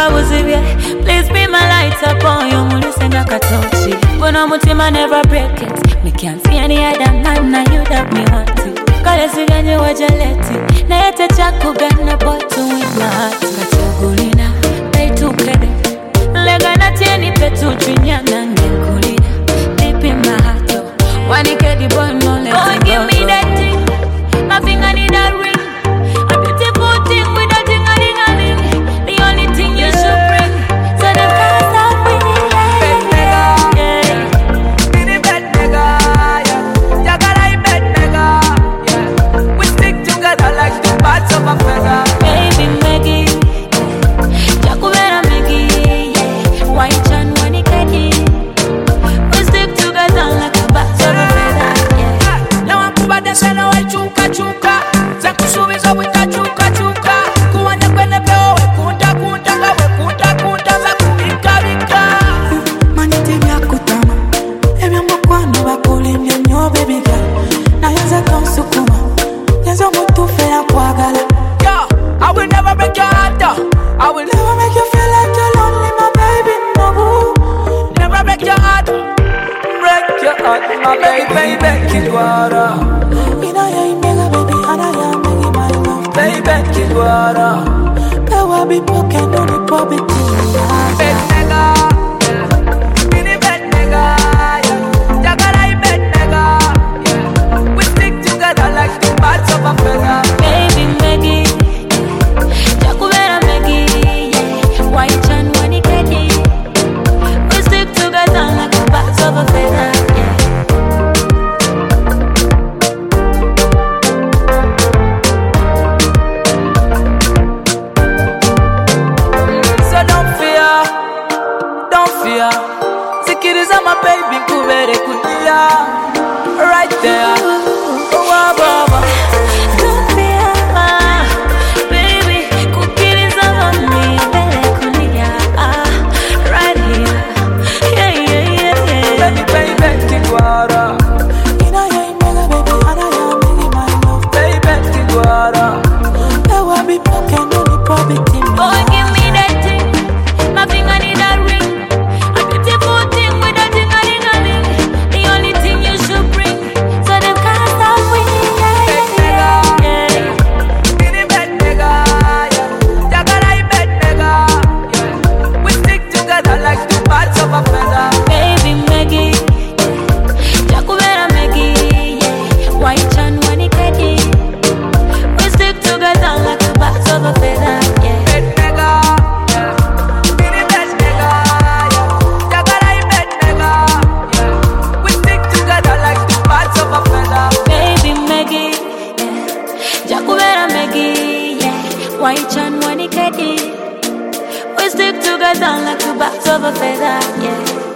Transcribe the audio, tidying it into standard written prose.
Kabuzibye, please be my light upon you. Mulisenda katochi, but no mutima never break it. Me can't see any other man, now you that me want to. Kale siganye wajaleti, na yete chaku gana botu with my heart. Kachagulina, peitu kede, lega na tieni petu chinyana ngenkulina. Deep in my heart, yo, wanike di boy no let go. Give me that thing, my finger need a ring. A beautiful thing with a ting-a-ling-a-ling. The only thing you should bring, so the cars are winning. Bed nigga, yeah. Mini bed nigga, yeah. Jagalai bed nigga, yeah. We stick together like two parts of a feather. Baby Maggie, Jakubera Maggie, yeah. White Chan Wanikadi. We stick together like two parts of a feather, yeah. Now I'm Kuba Desena, I chuka chuka. Zakusubiza wita chuka chuka. Kuwanya kwene peo we kunta kunta ka we kunta kunta za kubika bika. Maniti bya kutama ebya mukwano bakulimye nnyo baby girl. Na yoza tonsukuma yenzo mutufera kwagala. Yo, I will never break your heart though. I will Never make you feel like you're lonely, my baby, no. never break your heart. Break your heart, my baby, Kidwara. Ina ya imega baby, ana ya megi my love. Baby, Kidwara. Pewa be broken, no ni poverty. Bed nigga, yeah. Mini bed nigga, yeah. Jagalai bed nigga, yeah. We stick together like two parts of a feather. Baby Maggie, Jakubera Maggie, yeah. White Chan Wanikadi. We stick together like two parts of a feather, yeah. So don't fear. Sikiriza my baby, kubere kulia. Right there. Oh, baba. Don't fear, baby. Kukiriza mami, bele kulia. Right here, yeah, yeah, yeah, yeah. Baby, Kidwara. Ina ya imega baby, ana ya megi my love. Baby, Kidwara. Pewa be broken, no ni poverty. Boy, give me that thing. My finger need a ring. A beautiful thing with a ting-a-ling-a-ling. The only thing you should bring, so the cars are winning, yeah, Bed yeah, nigga, yeah. mini bed nigga, yeah. Jagalai bed nigga, yeah. We stick together like two parts of a feather. Baby Maggie, Jakubera Maggie, yeah. White Chan Wanikadi. We stick together like two parts of a feather, yeah. Bed nigga, yeah. Mini bed nigga, yeah. Jagalai bed nigga, yeah. We stick together like two parts of a feather. Baby Maggie, yeah. Jakubera Maggie, yeah. White Chan Wanikadi. We stick together like two parts of a feather, yeah.